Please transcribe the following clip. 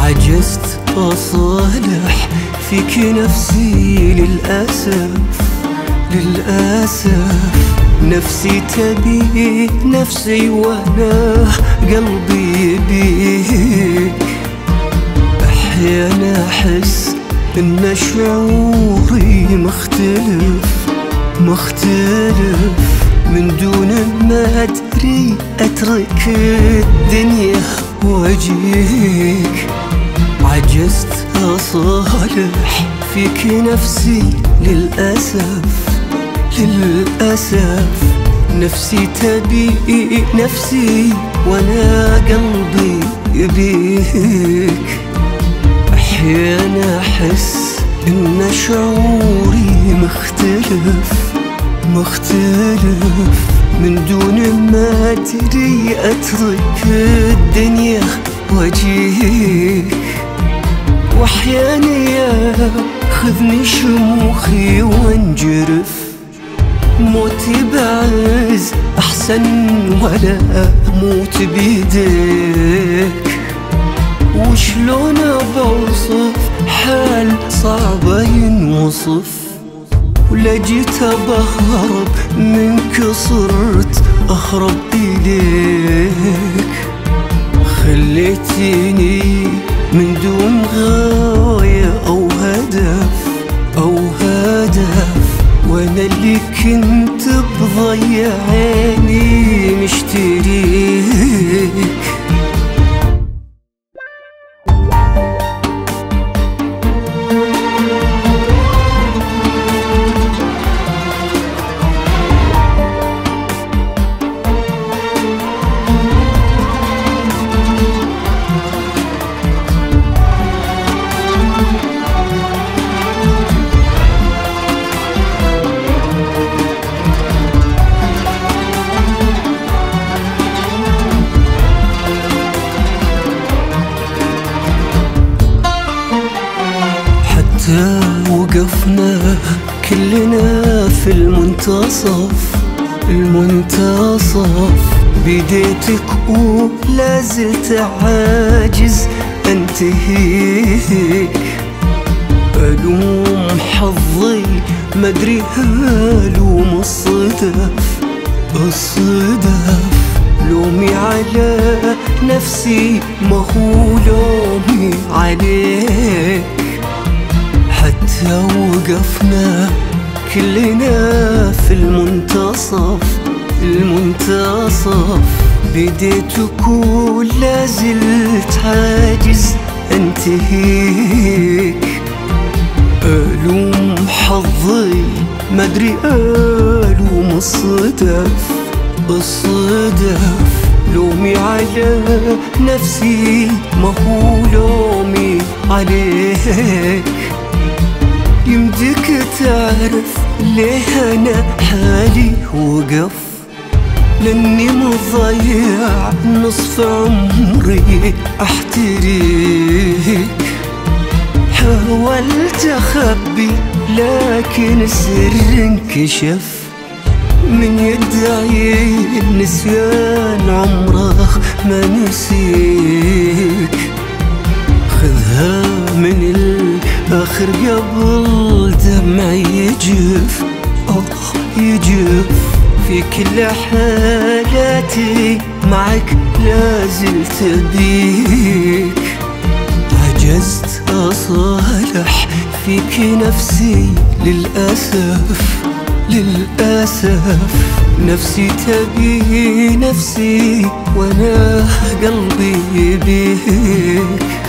عجزت أصالح فيك نفسي للأسف نفسي تبي نفسي وانا قلبي بيك. احيانا احس ان شعوري مختلف من دون ما ادري اترك الدنيا واجيك. عجزت اصالح فيك نفسي للأسف نفسي تبي نفسي وانا قلبي يبيك. احيانا احس ان شعوري مختلف من دون ما ادري اترك الدنيا واجيك. واحيانا ياخذني شموخي وانجرف موتي بعز احسن ولا اموت بيديك. وشلون بوصف حال صعب ينوصف ولا جيت بهرب منك صرت اهرب اليك. خليتيني من دون غاية او هدف وانا اللي كنت بضيع عيني مشتريك. وقفنا كلنا في المنتصف بديتك ولا زلت عاجز انتهيك. ألوم حظي مدري ألوم الصدف لومي على نفسي ما هو لومي عليك. حتى وقفنا كلنا في المنتصف بديتك ولا زلت عاجز انتهيك. ألوم حظي مدري ألوم الصدف لومي على نفسي ما هو لومي عليك. يمديك تعرف ليه انا حالي وقف لاني مضيع نصف عمري احتريك. حاولت اخبي لكن السر انكشف من يدعي النسيان عمره ما نسيك. خذها من الآخر قبل دمعي يجف في كل حالاتي معك لازلت بيك. عجزت أصالح فيك نفسي للأسف نفسي تبي نفسي وانا قلبي بيك.